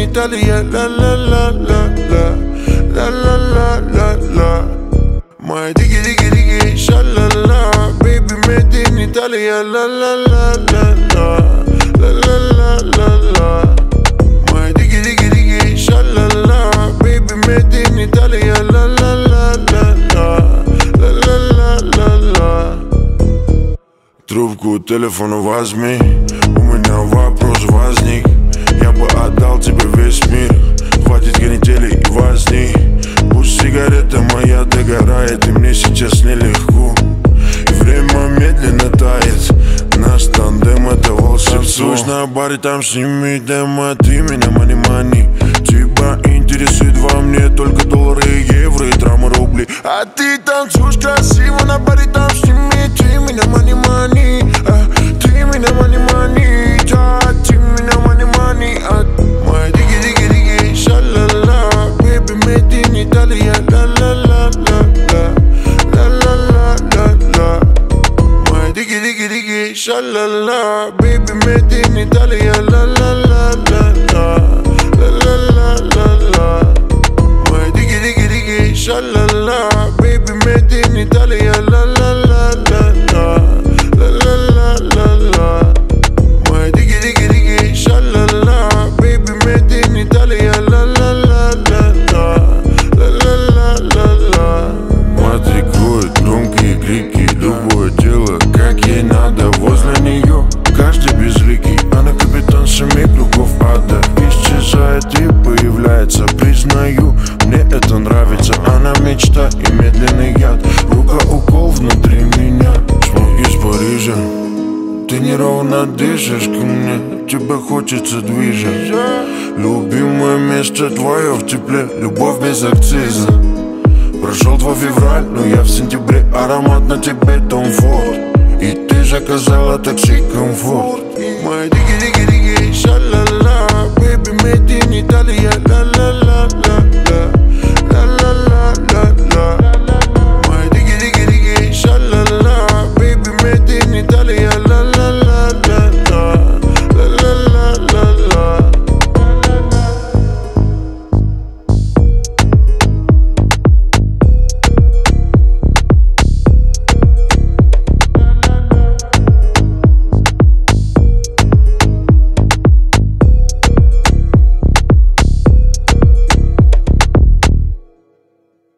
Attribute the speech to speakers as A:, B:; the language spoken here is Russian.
A: Италия, ла-ла-ла-ла-ла, ла-ла-ла-ла-ла. Моя диги-диги-диги, ша-ла-ла, baby, made in Italia, ла-ла-ла-ла-ла, ла-ла-ла-ла-ла. Моя диги-диги-диги, ша-ла-ла, baby, made in Italia, ла-ла-ла-ла-ла, ла-ла-ла-ла-ла. Трубку телефона возьми, у меня вопрос возник. Я бы отдал тебе весь мир, хватит канители и возни. Пусть сигарета моя догорает, и мне сейчас нелегко. И время медленно тает, наш тандем это волшебство. Танцуешь на баре, там сними демо, ты меня мани-мани. Тебя интересует во мне только доллары, евро и трамы, рубли. А ты танцуешь красиво на баре, там сними, ты меня мани-мани. Ты меня мани-мани, да, ты меня мани-мани. Моя диги-диги-диги, ша-ла-ла, baby, made in Italia, ла-ла-ла-ла-ла, ла-ла-ла-ла-ла. Моя диги-диги-диги, ша-ла-ла, baby, made in Italia, ла-ла-ла-ла-ла, ла-ла-ла-ла-ла. Моя диги-диги-диги, ша-ла-ла, baby, made in Italia, ла-ла-ла-ла-ла, ла-ла-ла-ла-ла. Моя диги-диги-диги, ша-ла-ла, baby, made in Italia, ла-ла-ла-ла-ла, ла-ла-ла-ла-ла. Матрикует громкие крики, любое дело, как ей надо. Возле нее каждый безликий, она капитаншами кругов ада. Исчезает и появляется, признаю, мне это нравится. Она мечта и медленный яд, рука укол внутри меня. Шмог из Парижа, ты неровно дышишь ко мне, тебе хочется движешь. Любимое место твое в тепле, любовь без акциза. Прошел 2 февраль, но я в сентябре, аромат на тебе Tom Ford. И ты заказала такси комфорт. Моя диги-диги-диги, ша-ла-ла, baby, made in